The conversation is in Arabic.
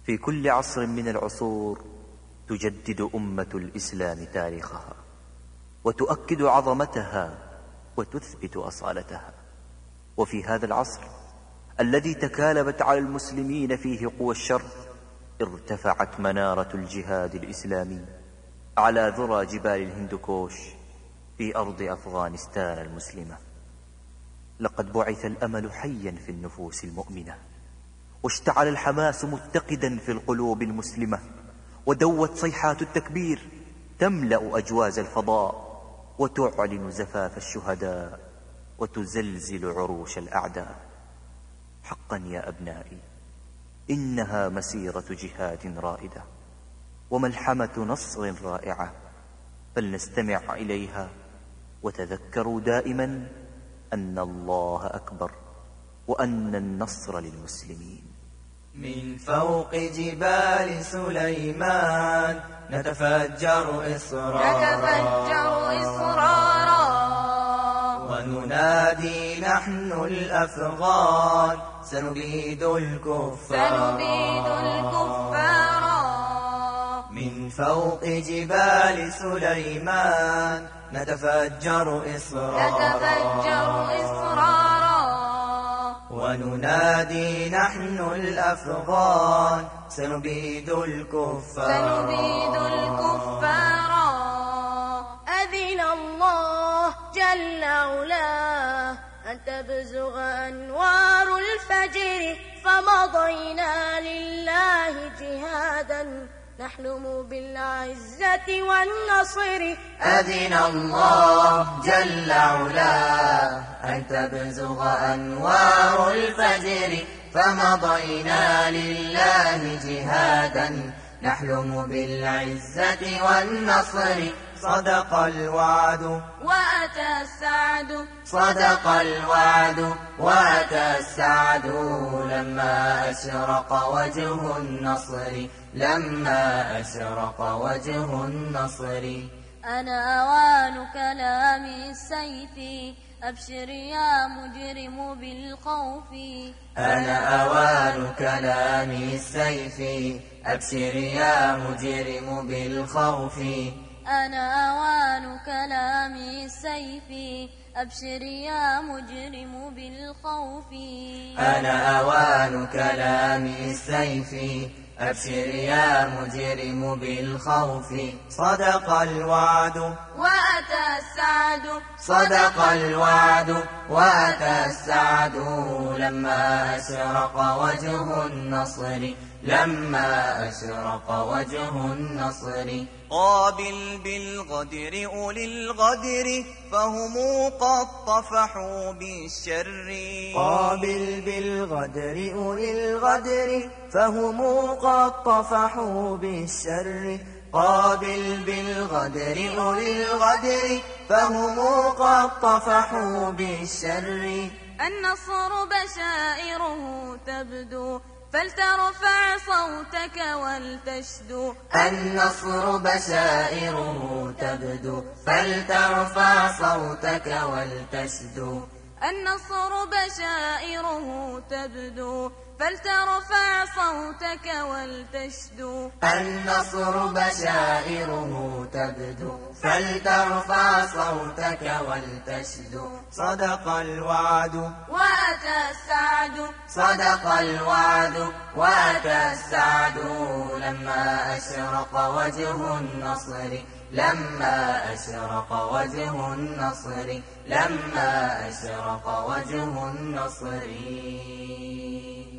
في كل عصر من العصور تجدد أمة الإسلام تاريخها، وتؤكد عظمتها وتثبت أصالتها. وفي هذا العصر الذي تكالبت على المسلمين فيه قوى الشر، ارتفعت منارة الجهاد الإسلامي على ذرى جبال الهندوكوش في أرض أفغانستان المسلمة. لقد بعث الأمل حيا في النفوس المؤمنة، واشتعل الحماس متقدا في القلوب المسلمة، ودوت صيحات التكبير تملأ أجواز الفضاء، وتعلن زفاف الشهداء، وتزلزل عروش الأعداء. حقا يا أبنائي، إنها مسيرة جهاد رائدة وملحمة نصر رائعة، فلنستمع إليها وتذكروا دائما أن الله أكبر وأن النصر للمسلمين. من فوق جبال سليمان نتفجر إصرارا وننادي نحن الأفغان سنبيد الكفار. من فوق جبال سليمان نتفجر إصرارا وننادي نحن الأفغان سنبيد الكفار. أذن الله جل علاه أن تبزغ أنوار الفجر، فمضينا لله جهادا نحلم بالعزة والنصر. أذن الله جل علاه أن تبزغ أنوار الفجر، فمضينا لله جهادا نحلم بالعزة والنصر. صدق الوعد وأتى السعد، صدق الوعد وأتى السعد، لما أشرق وجه النصر، لما أشرق وجه النصر. أنا أوان كلام السيف، أبشر يا مجرم بالخوف. أنا أوان كلام السيف، أبشر يا مجرم بالخوف. أنا أوان كلام السيف، أبشر يا مجرم بالخوف. أنا أوان كلام السيف، أبشر يا مجرم بالخوف. صدق الوعد وأتى السعد، صدق الوعد وأتى السعد، لما أشرق وجه النصر، لما أشرق وجه النصر. قابل بالغدر أولي الغدر، فهم قد طفحوا بالشر. قابل بالغدر أولي الغدر، فهم قد طفحوا بالشر. قابل بالغدر أولي الغدر، فهم قد طفحوا بالشر. النصر بشائره تبدو، فلترفع صوتك ولتشدو. النصر بشائره تبدو، فلترفع صوتك ولتشدو. النصر بشائره تبدو، فلترفع صوتك ولتشدو. النصر بشائره تبدو، فلترفع صوتك ولتشدو. صدق الوعد وأتى السعد، صدق الوعد وأتى السعد، لما أشرق وجه النصر، لما أشرق وجه النصر، لما أشرق وجه النصر.